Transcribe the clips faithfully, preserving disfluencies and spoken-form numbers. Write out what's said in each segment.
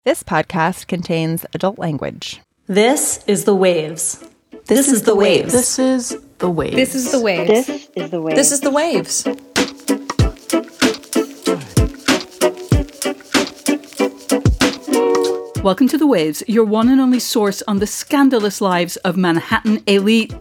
This podcast contains adult language. This is The Waves. This, this is The Waves. This is The Waves. This is The Waves. This is The Waves. This is The Waves. Welcome to The Waves, your one and only source on the scandalous lives of Manhattan elite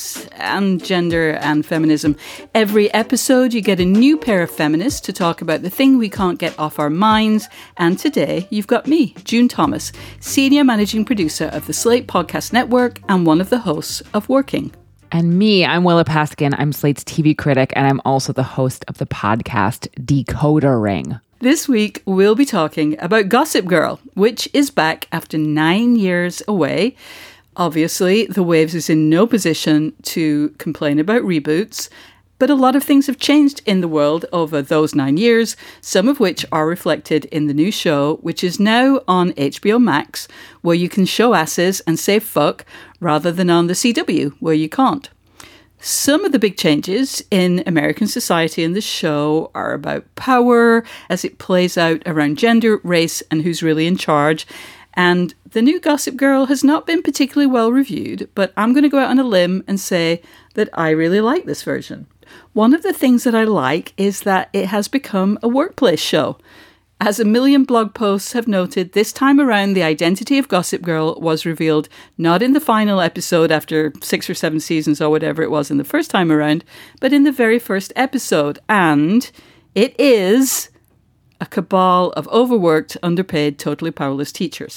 and gender and feminism. Every episode you get a new pair of feminists to talk about the thing we can't get off our minds, and today you've got me, June Thomas, senior managing producer of the Slate Podcast Network and one of the hosts of Working. And me, I'm Willa Paskin. I'm Slate's T V critic, and I'm also the host of the podcast Decoder Ring. This week, we'll be talking about Gossip Girl, which is back after nine years away. Obviously, The Waves is in no position to complain about reboots, but a lot of things have changed in the world over those nine years, some of which are reflected in the new show, which is now on H B O Max, where you can show asses and say fuck, rather than on the C W, where you can't. Some of the big changes in American society in the show are about power as it plays out around gender, race, and who's really in charge. And the new Gossip Girl has not been particularly well reviewed, but I'm going to go out on a limb and say that I really like this version. One of the things that I like is that it has become a workplace show. As a million blog posts have noted, this time around the identity of Gossip Girl was revealed not in the final episode after six or seven seasons or whatever it was in the first time around, but in the very first episode. And it is a cabal of overworked, underpaid, totally powerless teachers.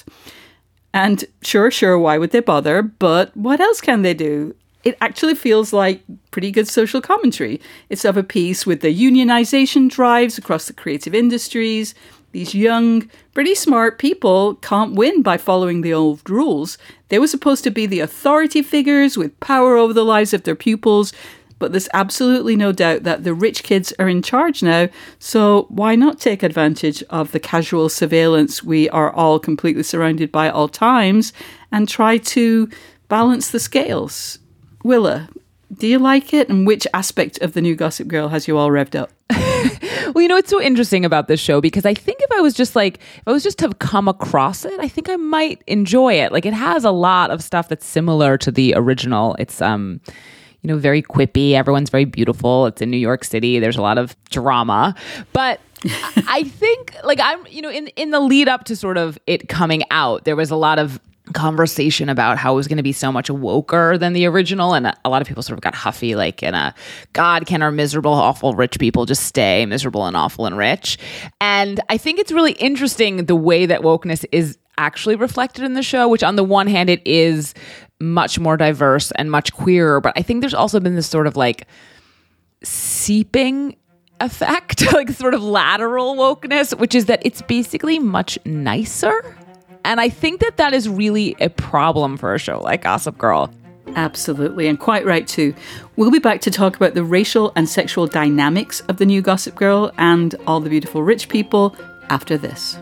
And sure, sure, why would they bother? But what else can they do? It actually feels like pretty good social commentary. It's of a piece with the unionization drives across the creative industries. These young, pretty smart people can't win by following the old rules. They were supposed to be the authority figures with power over the lives of their pupils, but there's absolutely no doubt that the rich kids are in charge now, so why not take advantage of the casual surveillance we are all completely surrounded by at all times and try to balance the scales? Willa, do you like it? And which aspect of the new Gossip Girl has you all revved up? Well, you know, it's so interesting about this show because I think if I was just like, if I was just to have come across it, I think I might enjoy it. Like, it has a lot of stuff that's similar to the original. It's, um, you know, very quippy. Everyone's very beautiful. It's in New York City. There's a lot of drama. But I think, like, I'm, you know, in, in the lead up to sort of it coming out, there was a lot of conversation about how it was going to be so much woker than the original, and a, a lot of people sort of got huffy, like in a, God, can our miserable, awful rich people just stay miserable and awful and rich? And I think it's really interesting the way that wokeness is actually reflected in the show, which on the one hand, it is much more diverse and much queerer, but I think there's also been this sort of like seeping effect, like sort of lateral wokeness, which is that it's basically much nicer. And I think that that is really a problem for a show like Gossip Girl. Absolutely, and quite right too. We'll be back to talk about the racial and sexual dynamics of the new Gossip Girl and all the beautiful rich people after this.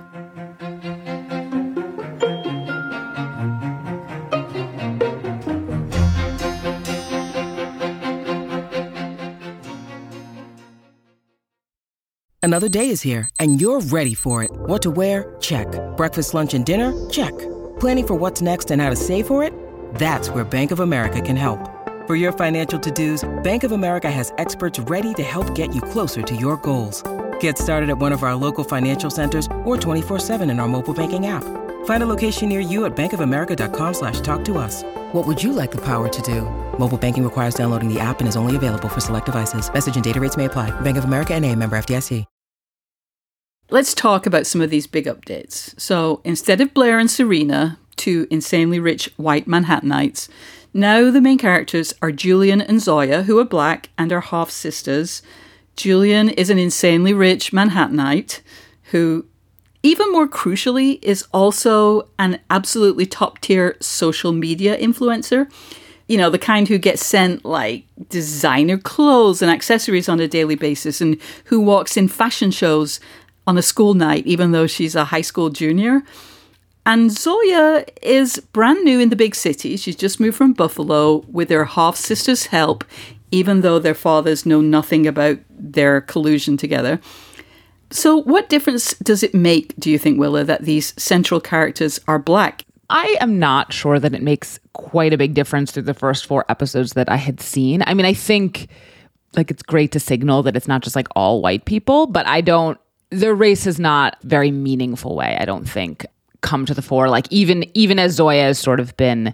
Another day is here, and you're ready for it. What to wear? Check. Breakfast, lunch, and dinner? Check. Planning for what's next and how to save for it? That's where Bank of America can help. For your financial to-dos, Bank of America has experts ready to help get you closer to your goals. Get started at one of our local financial centers or twenty-four seven in our mobile banking app. Find a location near you at bankofamerica.com slash talk to us. What would you like the power to do? Mobile banking requires downloading the app and is only available for select devices. Message and data rates may apply. Bank of America N A, member F D I C. Let's talk about some of these big updates. So instead of Blair and Serena, two insanely rich white Manhattanites, now the main characters are Julian and Zoya, who are black and are half sisters. Julian is an insanely rich Manhattanite who, even more crucially, is also an absolutely top-tier social media influencer. You know, the kind who gets sent like designer clothes and accessories on a daily basis and who walks in fashion shows on a school night, even though she's a high school junior. And Zoya is brand new in the big city. She's just moved from Buffalo with her half-sister's help, even though their fathers know nothing about their collusion together. So what difference does it make, do you think, Willa, that these central characters are Black? I am not sure that it makes quite a big difference through the first four episodes that I had seen. I mean, I think like it's great to signal that it's not just like all white people, but I don't, their race has not very meaningful way, I don't think, come to the fore. Like even, even as Zoya has sort of been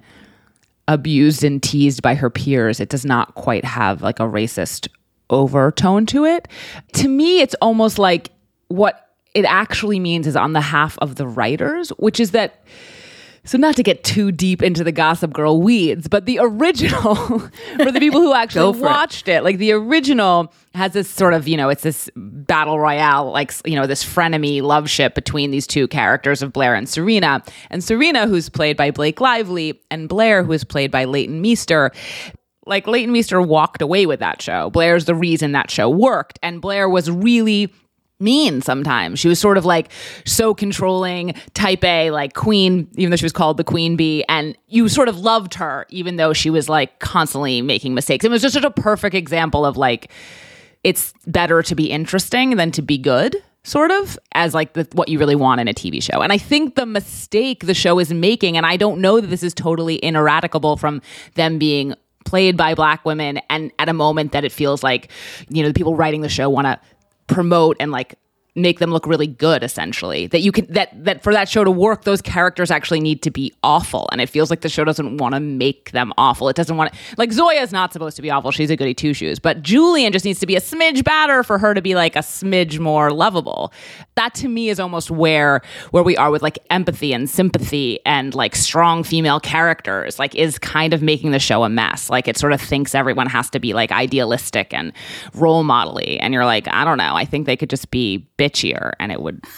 abused and teased by her peers, it does not quite have like a racist overtone to it. To me, it's almost like what it actually means is on the half of the writers, which is that, so not to get too deep into the Gossip Girl weeds, but the original, for the people who actually watched it. it, like the original has this sort of, you know, it's this battle royale, like, you know, this frenemy love ship between these two characters of Blair and Serena. And Serena, who's played by Blake Lively, and Blair, who is played by Leighton Meester. Like Leighton Meester walked away with that show. Blair's the reason that show worked. And Blair was really mean sometimes. She was sort of like so controlling, type A, like queen, even though she was called the queen bee. And you sort of loved her, even though she was like constantly making mistakes. It was just such a perfect example of like, it's better to be interesting than to be good, sort of, as like the, what you really want in a T V show. And I think the mistake the show is making, and I don't know that this is totally ineradicable from them being played by Black women, and at a moment that it feels like, you know, the people writing the show want to promote and like make them look really good, essentially, that you can that that for that show to work, those characters actually need to be awful, and it feels like the show doesn't want to make them awful. It doesn't want to, like, Zoya is not supposed to be awful, she's a goody two shoes, but Julian just needs to be a smidge badder for her to be like a smidge more lovable. That to me is almost where where we are with like empathy and sympathy and like strong female characters, like is kind of making the show a mess. Like it sort of thinks everyone has to be like idealistic and role model-y, and you're like, I don't know, I think they could just be bitchier and it would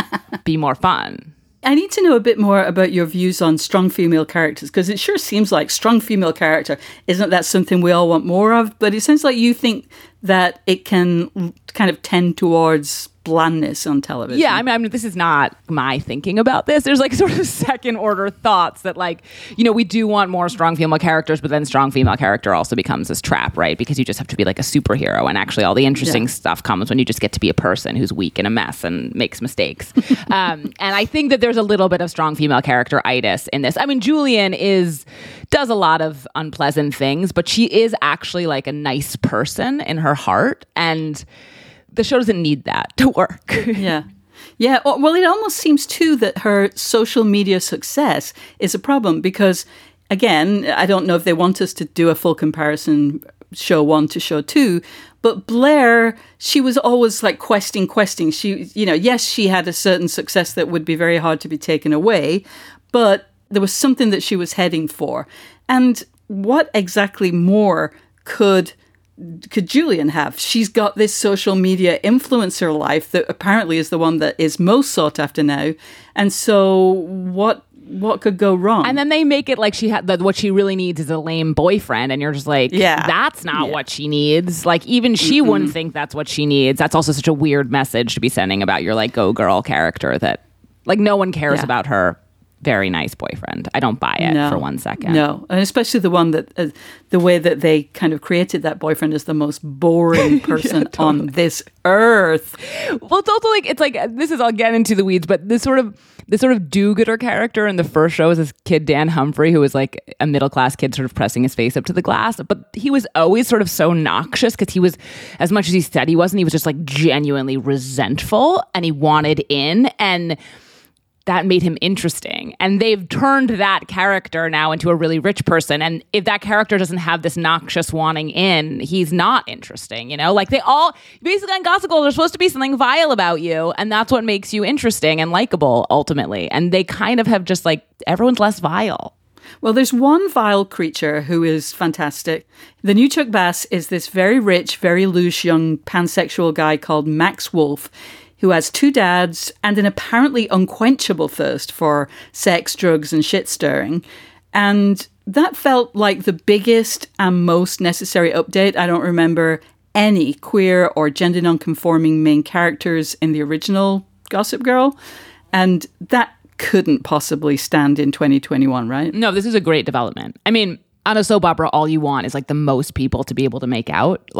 be more fun. I need to know a bit more about your views on strong female characters, because it sure seems like strong female character, isn't that something we all want more of? But it sounds like you think that it can kind of tend towards blandness on television. Yeah, I mean, I mean, this is not my thinking about this. There's like sort of second order thoughts that like, you know, we do want more strong female characters, but then strong female character also becomes this trap, right? Because you just have to be like a superhero, and actually all the interesting yeah. stuff comes when you just get to be a person who's weak and a mess and makes mistakes. um, and I think that there's a little bit of strong female character-itis in this. I mean, Julian is does a lot of unpleasant things, but she is actually like a nice person in her heart, and the show doesn't need that to work. Yeah. Yeah. Well, it almost seems, too, that her social media success is a problem because, again, I don't know if they want us to do a full comparison, show one to show two, but Blair, she was always like questing, questing. She, you know, yes, she had a certain success that would be very hard to be taken away, but there was something that she was heading for. And what exactly more could could Julian have? She's got this social media influencer life that apparently is the one that is most sought after now. And so what what could go wrong? And then they make it like she had that what she really needs is a lame boyfriend, and you're just like, yeah, that's not yeah. what she needs. Like even she mm-hmm. wouldn't think that's what she needs. That's also such a weird message to be sending about your like go girl character that like no one cares yeah. about her very nice boyfriend. I don't buy it no, for one second. No, and especially the one that, uh, the way that they kind of created that boyfriend as the most boring person yeah, totally. on this earth. Well, it's also like, it's like, this is, I'll get into the weeds, but this sort of, this sort of do-gooder character in the first show is this kid, Dan Humphrey, who was like a middle-class kid sort of pressing his face up to the glass. But he was always sort of so noxious because he was, as much as he said he wasn't, he was just like genuinely resentful and he wanted in, and that made him interesting. And they've turned that character now into a really rich person. And if that character doesn't have this noxious wanting in, he's not interesting, you know? Like they all, basically on Gossip Girl, there's supposed to be something vile about you. And that's what makes you interesting and likable, ultimately. And they kind of have just like, everyone's less vile. Well, there's one vile creature who is fantastic. The new Chuck Bass is this very rich, very loose young pansexual guy called Max Wolf, who has two dads and an apparently unquenchable thirst for sex, drugs, and shit-stirring. And that felt like the biggest and most necessary update. I don't remember any queer or gender non-conforming main characters in the original Gossip Girl. And that couldn't possibly stand in twenty twenty-one, right? No, this is a great development. I mean, on a soap opera, all you want is like the most people to be able to make out. Like,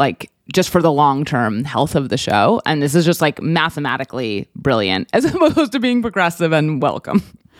just for the long-term health of the show. And this is just like mathematically brilliant as opposed to being progressive and welcome.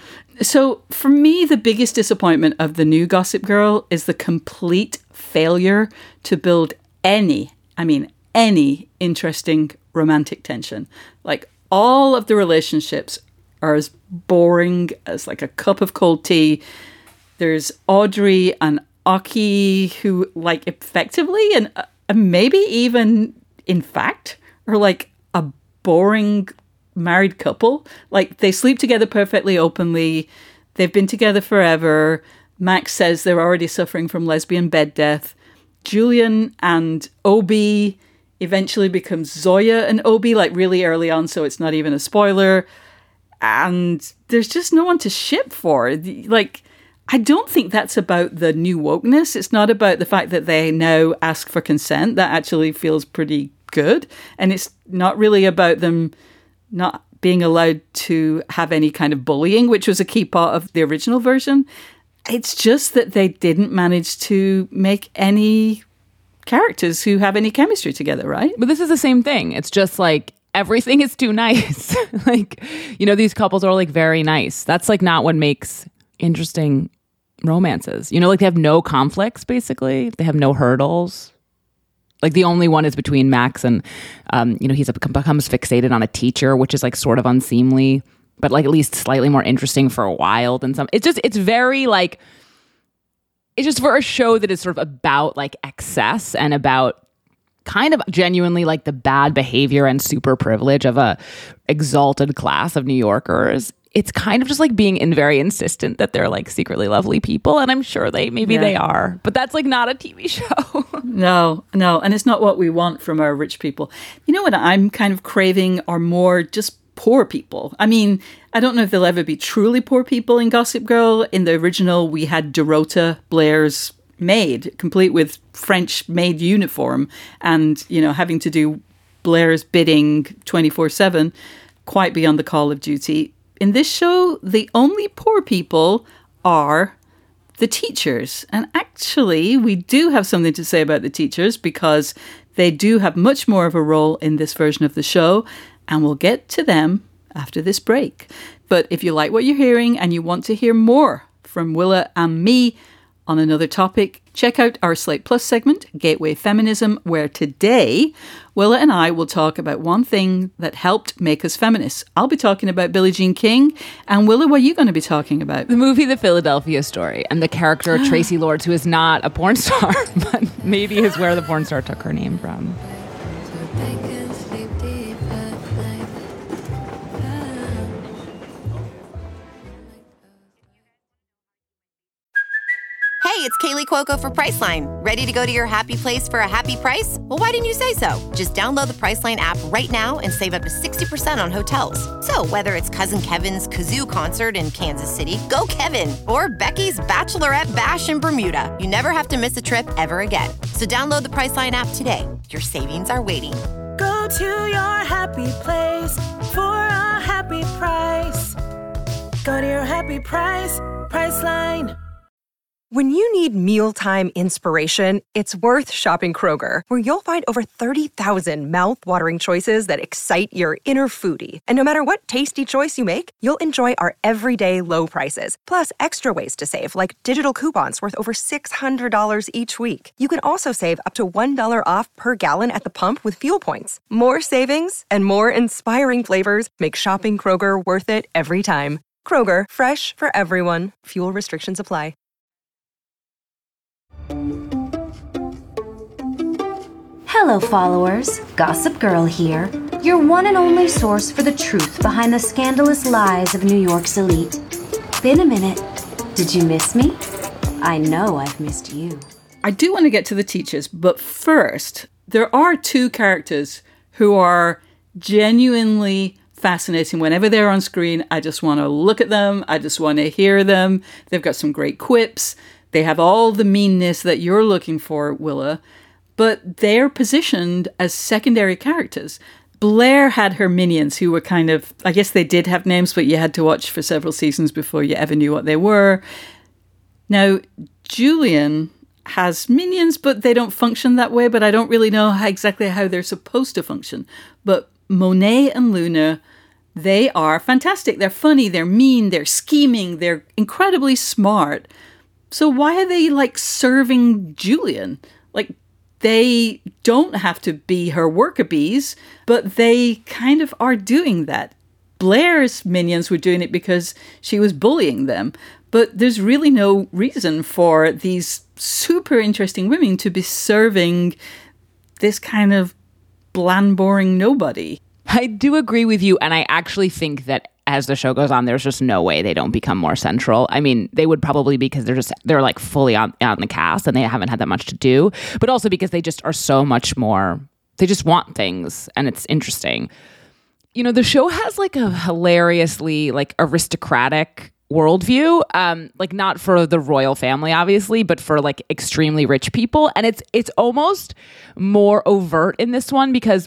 So for me, the biggest disappointment of the new Gossip Girl is the complete failure to build any, I mean, any interesting romantic tension. Like, all of the relationships are as boring as like a cup of cold tea. There's Audrey and Aki, who like effectively and uh, maybe even in fact are like a boring married couple. Like, they sleep together perfectly openly. They've been together forever. Max says they're already suffering from lesbian bed death. Julian and Obi eventually becomes Zoya and Obi, like really early on, so it's not even a spoiler. And there's just no one to ship for. Like, I don't think that's about the new wokeness. It's not about the fact that they now ask for consent. That actually feels pretty good. And it's not really about them not being allowed to have any kind of bullying, which was a key part of the original version. It's just that they didn't manage to make any characters who have any chemistry together, right? But this is the same thing. It's just like everything is too nice. Like, you know, these couples are like very nice. That's like not what makes interesting romances. You know, like they have no conflicts, basically. They have no hurdles. Like the only one is between Max and, um, you know, he's a, becomes fixated on a teacher, which is like sort of unseemly, but like at least slightly more interesting for a while than some. It's just, it's very like, it's just for a show that is sort of about like excess and about kind of genuinely like the bad behavior and super privilege of a exalted class of New Yorkers. It's kind of just like being in very insistent that they're like secretly lovely people. And I'm sure they, maybe yeah. they are, but that's like not a T V show. No, no. And it's not what we want from our rich people. You know what I'm kind of craving are more just poor people. I mean, I don't know if there'll ever be truly poor people in Gossip Girl. In the original, we had Dorota, Blair's maid, complete with French maid uniform and, you know, having to do Blair's bidding twenty-four seven, quite beyond the call of duty. In this show, the only poor people are the teachers. And actually, we do have something to say about the teachers because they do have much more of a role in this version of the show. And we'll get to them after this break. But if you like what you're hearing and you want to hear more from Willa and me on another topic, check out our Slate Plus segment, Gateway Feminism, where today Willa and I will talk about one thing that helped make us feminists. I'll be talking about Billie Jean King. And Willa, what are you going to be talking about? The movie The Philadelphia Story and the character Tracy Lords, who is not a porn star, but maybe is where the porn star took her name from. Hey, it's Kaylee Cuoco for Priceline. Ready to go to your happy place for a happy price? Well, why didn't you say so? Just download the Priceline app right now and save up to sixty percent on hotels. So whether it's Cousin Kevin's Kazoo Concert in Kansas City, go Kevin, or Becky's Bachelorette Bash in Bermuda, you never have to miss a trip ever again. So download the Priceline app today. Your savings are waiting. Go to your happy place for a happy price. Go to your happy price, Priceline. When you need mealtime inspiration, it's worth shopping Kroger, where you'll find over thirty thousand mouth-watering choices that excite your inner foodie. And no matter what tasty choice you make, you'll enjoy our everyday low prices, plus extra ways to save, like digital coupons worth over six hundred dollars each week. You can also save up to one dollar off per gallon at the pump with fuel points. More savings and more inspiring flavors make shopping Kroger worth it every time. Kroger, fresh for everyone. Fuel restrictions apply. Hello, followers. Gossip Girl here, your one and only source for the truth behind the scandalous lies of New York's elite. Been a minute. Did you miss me? I know I've missed you. I do want to get to the teachers, but first, there are two characters who are genuinely fascinating. Whenever they're on screen, I just want to look at them. I just want to hear them. They've got some great quips. They have all the meanness that you're looking for, Willa, but they're positioned as secondary characters. Blair had her minions who were kind of, I guess they did have names, but you had to watch for several seasons before you ever knew what they were. Now, Julian has minions, but they don't function that way. But I don't really know how, exactly how they're supposed to function. But Monet and Luna, they are fantastic. They're funny, they're mean, they're scheming, they're incredibly smart. So why are they like serving Julian? Like, they don't have to be her worker bees, but they kind of are doing that. Blair's minions were doing it because she was bullying them. But there's really no reason for these super interesting women to be serving this kind of bland, boring nobody. I do agree with you. And I actually think that as the show goes on, there's just no way they don't become more central. I mean, they would probably because they're just, they're like fully on, on the cast and they haven't had that much to do, but also because they just are so much more, they just want things and it's interesting. You know, the show has like a hilariously like aristocratic worldview, um, like not for the royal family, obviously, but for like extremely rich people. And it's, it's almost more overt in this one because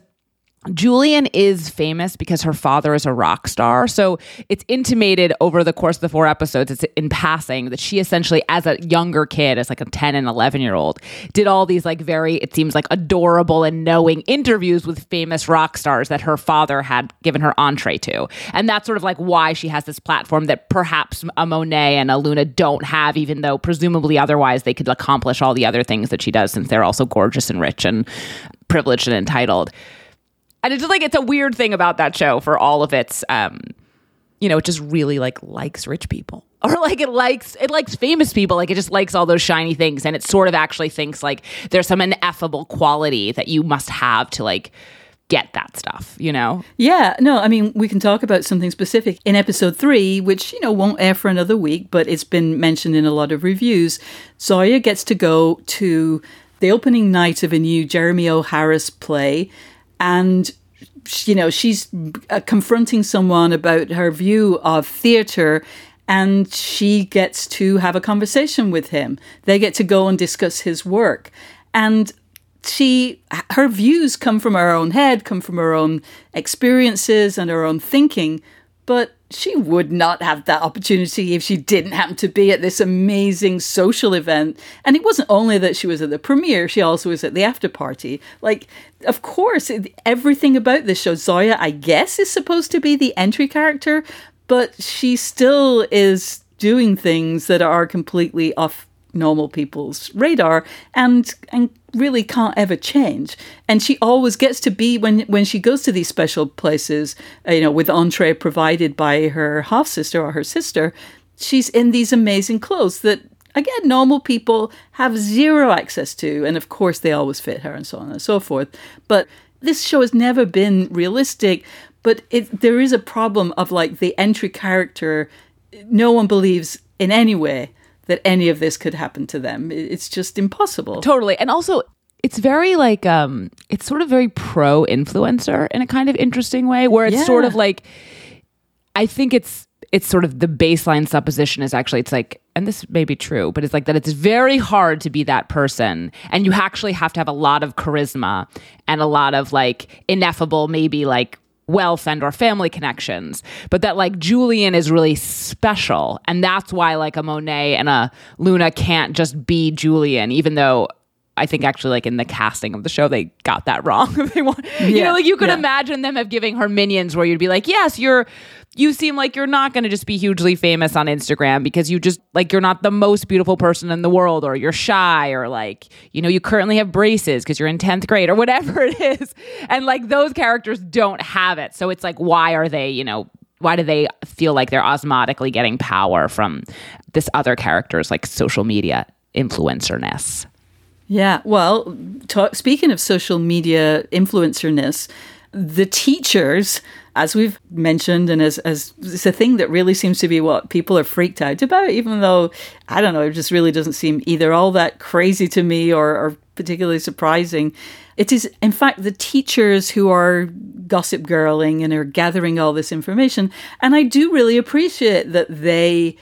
Julian is famous because her father is a rock star. So it's intimated over the course of the four episodes, it's in passing, that she essentially, as a younger kid, as like a ten and eleven year old, did all these like very, it seems like adorable and knowing interviews with famous rock stars that her father had given her entree to. And that's sort of like why she has this platform that perhaps a Monet and a Luna don't have, even though presumably otherwise they could accomplish all the other things that she does since they're also gorgeous and rich and privileged and entitled. And it's just like, it's a weird thing about that show for all of its, um, you know, it just really like likes rich people or like it likes, it likes famous people. Like it just likes all those shiny things. And it sort of actually thinks like there's some ineffable quality that you must have to like get that stuff, you know? Yeah, no, I mean, we can talk about something specific in episode three, which, you know, won't air for another week, but it's been mentioned in a lot of reviews. Zoya gets to go to the opening night of a new Jeremy O. Harris play. And, you know, she's uh, confronting someone about her view of theatre and she gets to have a conversation with him. They get to go and discuss his work. And she, her views come from her own head, come from her own experiences and her own thinking. But she would not have that opportunity if she didn't happen to be at this amazing social event. And it wasn't only that she was at the premiere, she also was at the after party. Like, of course, everything about this show, Zoya, I guess, is supposed to be the entry character, but she still is doing things that are completely off normal people's radar and and really can't ever change. And she always gets to be, when when she goes to these special places, uh, you know, with entree provided by her half-sister or her sister, she's in these amazing clothes that, again, normal people have zero access to. And of course, they always fit her and so on and so forth. But this show has never been realistic. But it, there is a problem of like the entry character. No one believes in any way that any of this could happen to them. It's just impossible. Totally. And also, it's very like, um, it's sort of very pro-influencer in a kind of interesting way, where it's yeah. sort of like, I think it's, it's sort of the baseline supposition is actually, it's like, and this may be true, but it's like that it's very hard to be that person. And you actually have to have a lot of charisma and a lot of like ineffable, maybe like, wealth and or family connections, but that like Julian is really special. And that's why like a Monet and a Luna can't just be Julian, even though I think actually like in the casting of the show, they got that wrong. They want, yeah, you know, like you could yeah. imagine them of giving her minions where you'd be like, yes, you're, you seem like you're not going to just be hugely famous on Instagram because you just like, you're not the most beautiful person in the world, or you're shy, or like, you know, you currently have braces because you're in tenth grade or whatever it is. And like those characters don't have it. So it's like, why are they, you know, why do they feel like they're osmotically getting power from this other character's like social media influencer-ness? Yeah, well, talk, speaking of social media influencer-ness, the teachers, as we've mentioned, and as, as it's a thing that really seems to be what people are freaked out about, even though, I don't know, it just really doesn't seem either all that crazy to me or, or particularly surprising. It is, in fact, the teachers who are gossip girling and are gathering all this information. And I do really appreciate that they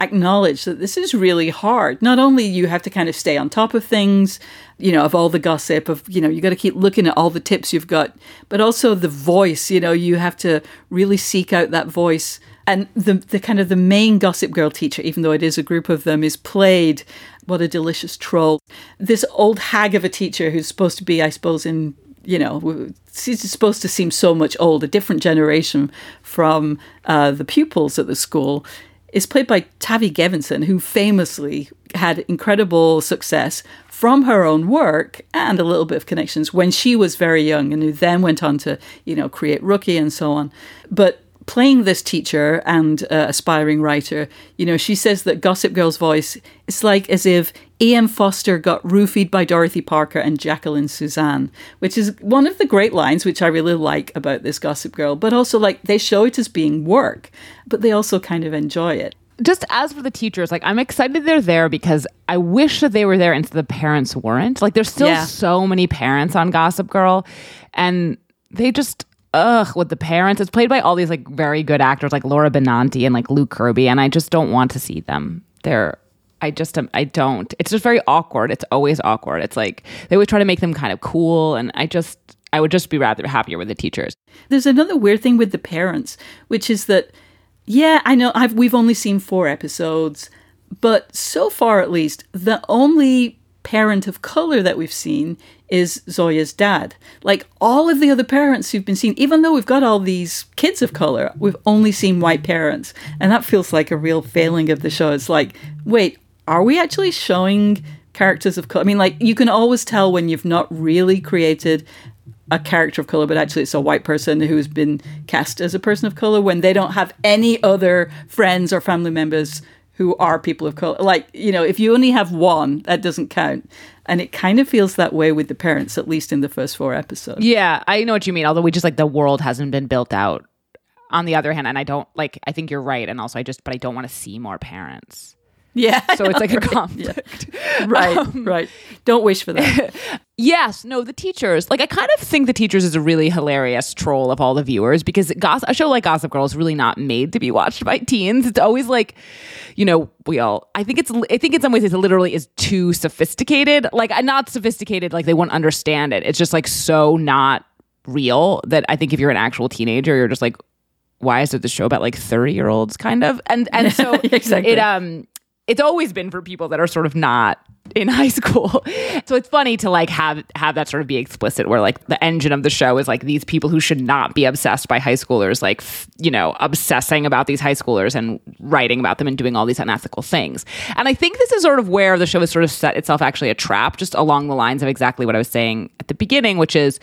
acknowledge that this is really hard. Not only you have to kind of stay on top of things, you know, of all the gossip, of, you know, you got to keep looking at all the tips you've got, but also the voice, you know, you have to really seek out that voice. And the the kind of the main Gossip Girl teacher, even though it is a group of them, is played, what a delicious troll, this old hag of a teacher who's supposed to be, I suppose, in, you know, she's supposed to seem so much old, a different generation from uh, the pupils at the school, is played by Tavi Gevinson, who famously had incredible success from her own work and a little bit of connections when she was very young, and who then went on to, you know, create Rookie and so on. But playing this teacher and uh, aspiring writer, you know, she says that Gossip Girl's voice is like as if E M Foster got roofied by Dorothy Parker and Jacqueline Suzanne, which is one of the great lines, which I really like about this Gossip Girl. But also, like, they show it as being work, but they also kind of enjoy it. Just as for the teachers, like, I'm excited they're there because I wish that they were there and the parents weren't. Like, there's still yeah. so many parents on Gossip Girl, and they just... Ugh, with the parents. It's played by all these like very good actors like Laura Benanti and like Luke Kirby, and I just don't want to see them. They're, I just, um, I don't. It's just very awkward. It's always awkward. It's like they would try to make them kind of cool, and I just, I would just be rather happier with the teachers. There's another weird thing with the parents, which is that, yeah, I know I've we've only seen four episodes, but so far at least, the only parent of color that we've seen is Zoya's dad. Like, all of the other parents who've been seen, even though we've got all these kids of color, we've only seen white parents. And that feels like a real failing of the show. It's like, wait, are we actually showing characters of color? I mean, like, you can always tell when you've not really created a character of color, but actually it's a white person who's been cast as a person of color when they don't have any other friends or family members who are people of color. Like, you know, if you only have one, that doesn't count. And it kind of feels that way with the parents, at least in the first four episodes. Yeah, I know what you mean. Although we just like the world hasn't been built out. On the other hand, and I don't like, I think you're right. And also I just, but I don't want to see more parents. Yeah. So it's like a conflict. Yeah. Right, um, right. Don't wish for that. Yes, no, the teachers. Like, I kind of think the teachers is a really hilarious troll of all the viewers because goss- a show like Gossip Girl is really not made to be watched by teens. It's always like, you know, we all, I think it's, I think in some ways it literally is too sophisticated. Like, not sophisticated, like they won't understand it. It's just like so not real that I think if you're an actual teenager, you're just like, why is it the show about like thirty year olds kind of? And, and so exactly. it, um, it's always been for people that are sort of not in high school. So it's funny to like have have that sort of be explicit where like the engine of the show is like these people who should not be obsessed by high schoolers, like, f- you know, obsessing about these high schoolers and writing about them and doing all these unethical things. And I think this is sort of where the show has sort of set itself actually a trap, just along the lines of exactly what I was saying at the beginning, which is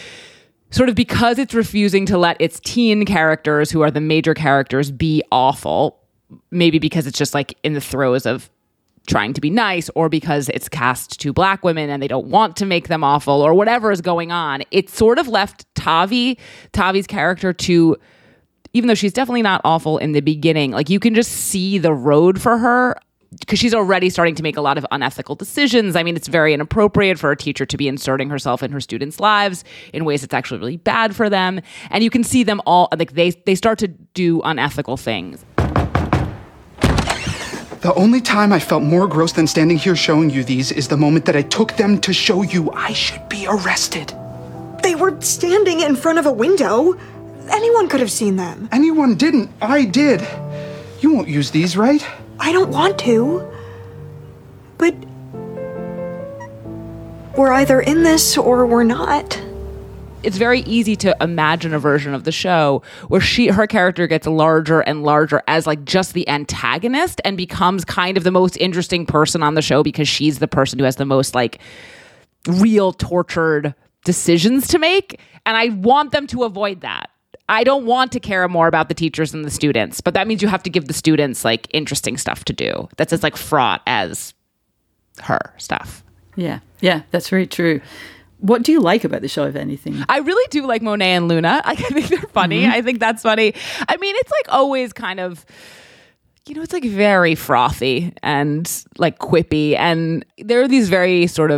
sort of because it's refusing to let its teen characters, who are the major characters, be awful. Maybe because it's just like in the throes of trying to be nice, or because it's cast two black women and they don't want to make them awful, or whatever is going on. It sort of left Tavi, Tavi's character to, even though she's definitely not awful in the beginning, like you can just see the road for her because she's already starting to make a lot of unethical decisions. I mean, it's very inappropriate for a teacher to be inserting herself in her students' lives in ways that's actually really bad for them. And you can see them all, like they they start to do unethical things. The only time I felt more gross than standing here showing you these is the moment that I took them to show you I should be arrested. They were standing in front of a window. Anyone could have seen them. Anyone didn't. I did. You won't use these, right? I don't want to. But we're either in this or we're not. It's very easy to imagine a version of the show where she, her character gets larger and larger as like just the antagonist and becomes kind of the most interesting person on the show because she's the person who has the most like real tortured decisions to make. And I want them to avoid that. I don't want to care more about the teachers than the students, but that means you have to give the students like interesting stuff to do. That's as like fraught as her stuff. Yeah. Yeah, that's very true. What do you like about the show, if anything? I really do like Monet and Luna. I think they're funny. Mm-hmm. I think that's funny. I mean, it's like always kind of, you know, it's like very frothy and like quippy. And there are these very sort of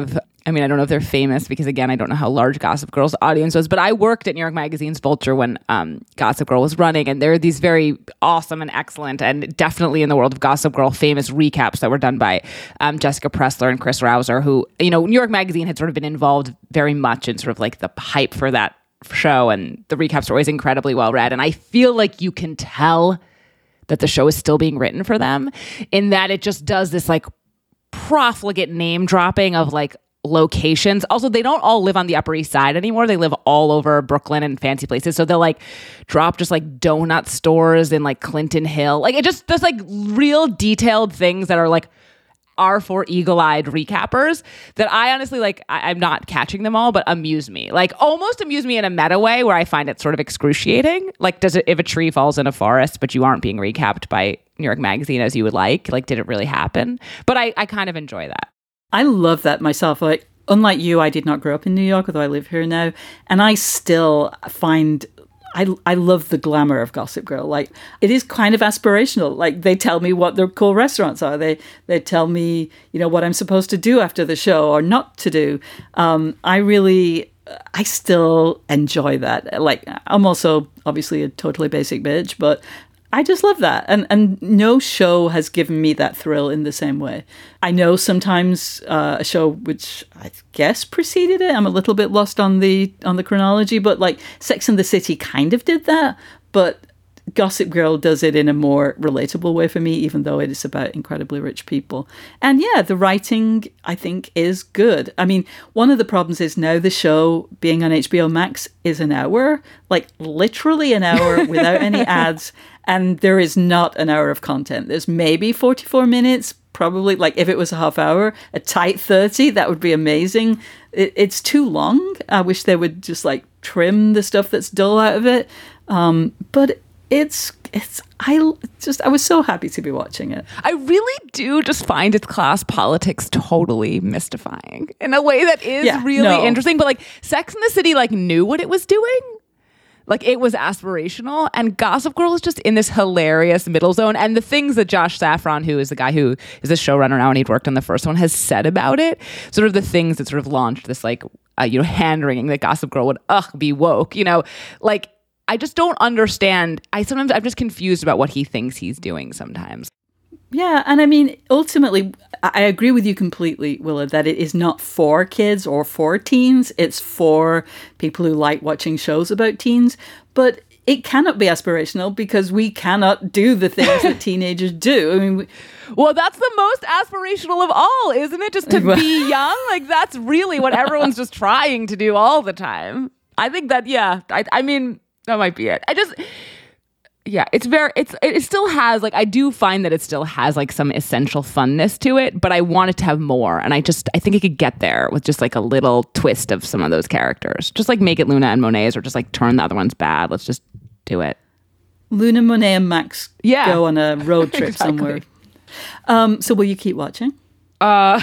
I mean, I don't know if they're famous because, again, I don't know how large Gossip Girl's audience was, but I worked at New York Magazine's Vulture when um, Gossip Girl was running, and there are these very awesome and excellent, and definitely in the world of Gossip Girl, famous recaps that were done by um, Jessica Pressler and Chris Rouser, who, you know, New York Magazine had sort of been involved very much in sort of like the hype for that show, and the recaps are always incredibly well read, and I feel like you can tell that the show is still being written for them, in that it just does this like profligate name dropping of like locations. Also, they don't all live on the Upper East Side anymore. They live all over Brooklyn and fancy places. So they'll like drop just like donut stores in like Clinton Hill. Like it just does like real detailed things that are like are for eagle-eyed recappers that I honestly like. I, I'm not catching them all, but amuse me. Like almost amuse me in a meta way where I find it sort of excruciating. Like, does it, if a tree falls in a forest, but you aren't being recapped by New York Magazine as you would like, like, did it really happen? But I, I kind of enjoy that. I love that myself. Like, unlike you, I did not grow up in New York, although I live here now. And I still find I, I love the glamour of Gossip Girl. Like, it is kind of aspirational. Like, they tell me what their cool restaurants are. They they tell me, you know, what I'm supposed to do after the show or not to do. Um, I really, I still enjoy that. Like, I'm also obviously a totally basic bitch, but I just love that. And and no show has given me that thrill in the same way. I know sometimes uh, a show which I guess preceded it, I'm a little bit lost on the on the chronology, but like Sex and the City kind of did that. But Gossip Girl does it in a more relatable way for me, even though it is about incredibly rich people. And yeah, the writing, I think, is good. I mean, one of the problems is now the show being on H B O Max is an hour, like literally an hour without any ads. And there is not an hour of content. There's maybe forty-four minutes, probably. Like if it was a half hour, a tight thirty, that would be amazing. It, it's too long. I wish they would just like trim the stuff that's dull out of it. Um, but it's, it's, I just, I was so happy to be watching it. I really do just find its class politics totally mystifying in a way that is yeah, really no. interesting. But like Sex and the City like knew what it was doing. Like, it was aspirational, and Gossip Girl is just in this hilarious middle zone. And the things that Josh Safran, who is the guy who is the showrunner now and he'd worked on the first one, has said about it, sort of the things that sort of launched this, like, uh, you know, hand-wringing that Gossip Girl would, ugh, be woke, you know? Like, I just don't understand. I sometimes, I'm just confused about what he thinks he's doing sometimes. Yeah, and I mean, ultimately, I agree with you completely, Willa, that it is not for kids or for teens. It's for people who like watching shows about teens. But it cannot be aspirational because we cannot do the things that teenagers do. I mean, we, well, that's the most aspirational of all, isn't it? Just to be young? Like, that's really what everyone's just trying to do all the time. I think that, yeah, I, I mean, that might be it. I just... Yeah, it's very, it's, it still has, like, I do find that it still has, like, some essential funness to it, but I want it to have more. And I just, I think it could get there with just, like, a little twist of some of those characters. Just, like, make it Luna and Monet's or just, like, turn the other ones bad. Let's just do it. Luna, Monet, and Max yeah. go on a road trip exactly. somewhere. Um, so will you keep watching? Uh,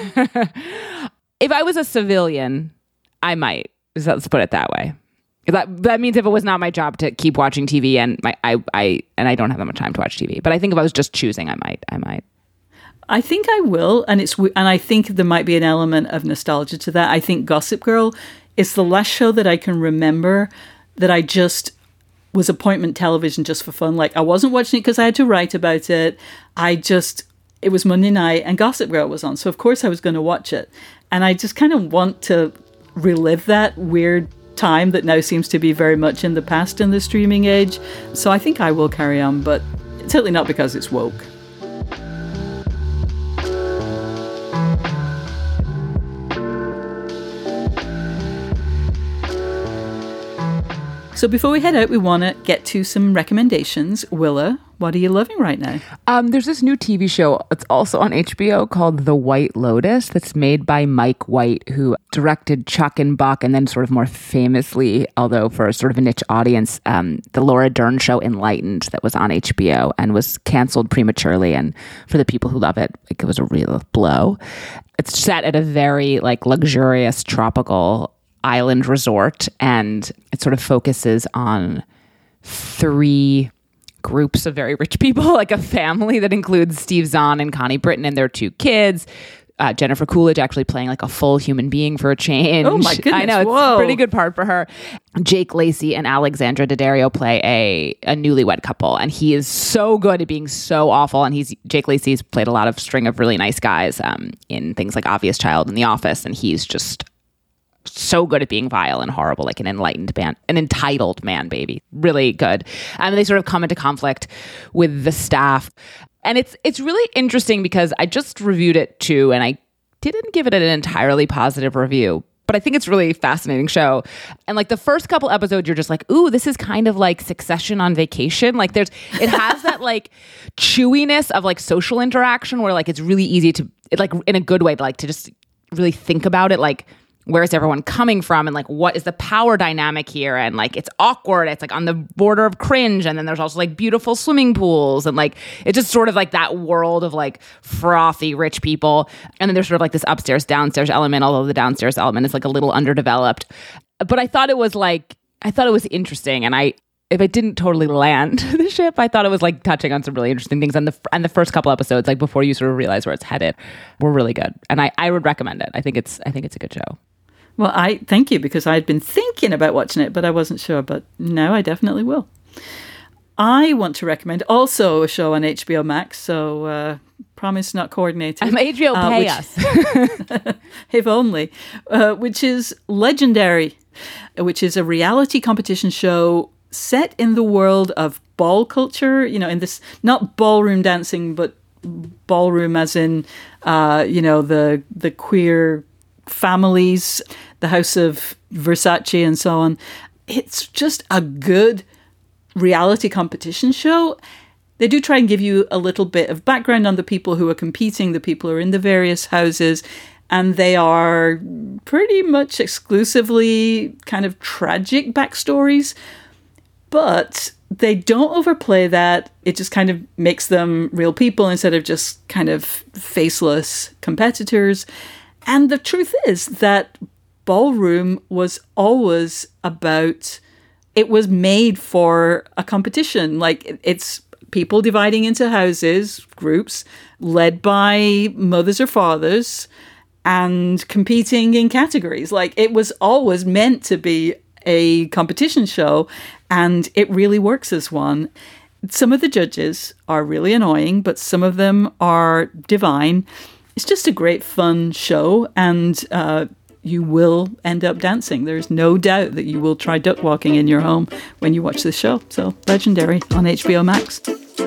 if I was a civilian, I might. Let's put it that way. That that means if it was not my job to keep watching T V, and my I, I and I don't have that much time to watch T V. But I think if I was just choosing, I might. I might. I think I will, and it's and I think there might be an element of nostalgia to that. I think Gossip Girl is the last show that I can remember that I just was appointment television just for fun. Like, I wasn't watching it because I had to write about it. I just it was Monday night and Gossip Girl was on, so of course I was going to watch it. And I just kind of want to relive that weird time that now seems to be very much in the past in the streaming age. So I think I will carry on, but certainly not because it's woke. So before we head out, we want to get to some recommendations. Willa, what are you loving right now? Um, there's this new T V show. It's also on H B O called The White Lotus that's made by Mike White, who directed Chuck and Buck, and then sort of more famously, although for sort of a niche audience, um, the Laura Dern show Enlightened that was on H B O and was canceled prematurely. And for the people who love it, like, it was a real blow. It's set at a very like luxurious tropical island resort, and it sort of focuses on three groups of very rich people, like a family that includes Steve Zahn and Connie Britton and their two kids. Uh, Jennifer Coolidge actually playing like a full human being for a change. Oh my goodness. I know, it's Whoa. a pretty good part for her. Jake Lacey and Alexandra Daddario play a, a newlywed couple, and he is so good at being so awful. And he's Jake Lacey's played a lot of String of Really Nice Guys um, in things like Obvious Child and The Office, and he's just so good at being vile and horrible, like an enlightened man, an entitled man baby. Really good. And they sort of come into conflict with the staff. And it's it's really interesting because I just reviewed it too, and I didn't give it an entirely positive review. But I think it's really fascinating show. And like the first couple episodes, you're just like, ooh, this is kind of like Succession on vacation. Like there's, it has that like chewiness of like social interaction where like it's really easy to, it, like in a good way, like to just really think about it. Like, where's everyone coming from? And like, what is the power dynamic here? And like, it's awkward. It's like on the border of cringe. And then there's also like beautiful swimming pools. And like, it's just sort of like that world of like frothy rich people. And then there's sort of like this upstairs, downstairs element, although the downstairs element is like a little underdeveloped. But I thought it was like, I thought it was interesting. And I, if it didn't totally land the ship, I thought it was like touching on some really interesting things. And the and the first couple episodes, like before you sort of realize where it's headed, were really good. And I, I would recommend it. I think it's I think it's a good show. Well, I thank you because I had been thinking about watching it, but I wasn't sure. But now I definitely will. I want to recommend also a show on H B O Max. So uh, promise not coordinated. Um, H B O uh, pay which, us, if only. Uh, which is Legendary, which is a reality competition show set in the world of ball culture. You know, in this not ballroom dancing, but ballroom as in uh, you know the the queer families, the House of Versace and so on. It's just a good reality competition show. They do try and give you a little bit of background on the people who are competing, the people who are in the various houses, and they are pretty much exclusively kind of tragic backstories. But they don't overplay that. It just kind of makes them real people instead of just kind of faceless competitors. And the truth is that ballroom was always about, it was made for a competition. Like it's people dividing into houses, groups, led by mothers or fathers and competing in categories. Like it was always meant to be a competition show, and it really works as one. Some of the judges are really annoying, but some of them are divine. It's just a great fun show, and uh, you will end up dancing. There's no doubt that you will try duck walking in your home when you watch this show. So, Legendary on H B O Max.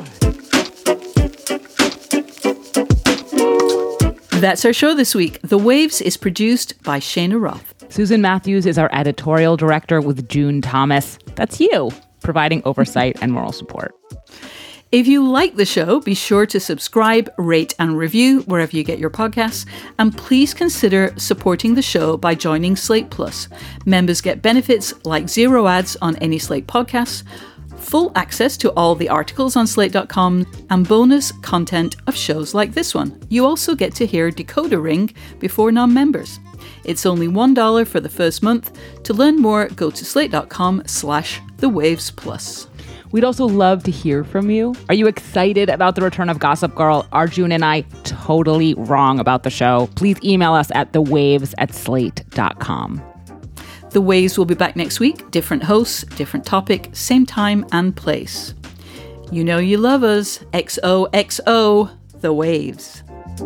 That's our show this week. The Waves is produced by Shayna Roth. Susan Matthews is our editorial director with June Thomas. That's you, providing oversight and moral support. If you like the show, be sure to subscribe, rate, and review wherever you get your podcasts. And please consider supporting the show by joining Slate Plus. Members get benefits like zero ads on any Slate podcasts, full access to all the articles on slate dot com, and bonus content of shows like this one. You also get to hear Decoder Ring before non-members. It's only one dollar for the first month. To learn more, go to slate dot com slash the waves plus. We'd also love to hear from you. Are you excited about the return of Gossip Girl? Are June and I totally wrong about the show? Please email us at the waves at slate dot com. The Waves will be back next week. Different hosts, different topic, same time and place. You know you love us. X O X O, The Waves.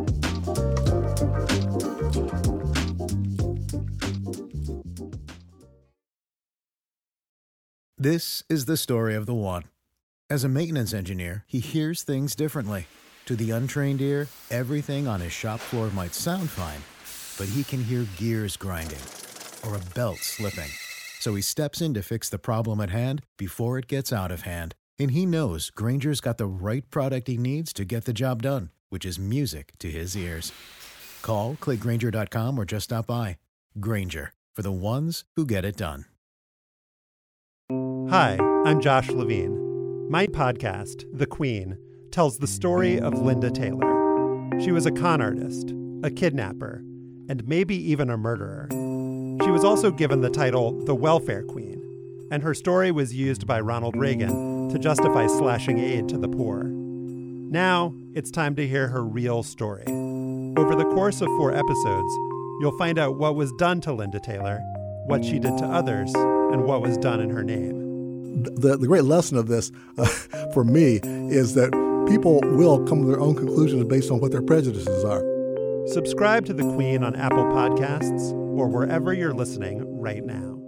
This is the story of the one. As a maintenance engineer, he hears things differently. To the untrained ear, everything on his shop floor might sound fine, but he can hear gears grinding or a belt slipping. So he steps in to fix the problem at hand before it gets out of hand. And he knows Grainger's got the right product he needs to get the job done, which is music to his ears. Call, click Grainger dot com, or just stop by. Grainger, for the ones who get it done. Hi, I'm Josh Levine. My podcast, The Queen, tells the story of Linda Taylor. She was a con artist, a kidnapper, and maybe even a murderer. She was also given the title the Welfare Queen, and her story was used by Ronald Reagan to justify slashing aid to the poor. Now, it's time to hear her real story. Over the course of four episodes, you'll find out what was done to Linda Taylor, what she did to others, and what was done in her name. The, the great lesson of this, uh, for me, is that people will come to their own conclusions based on what their prejudices are. Subscribe to The Queen on Apple Podcasts or wherever you're listening right now.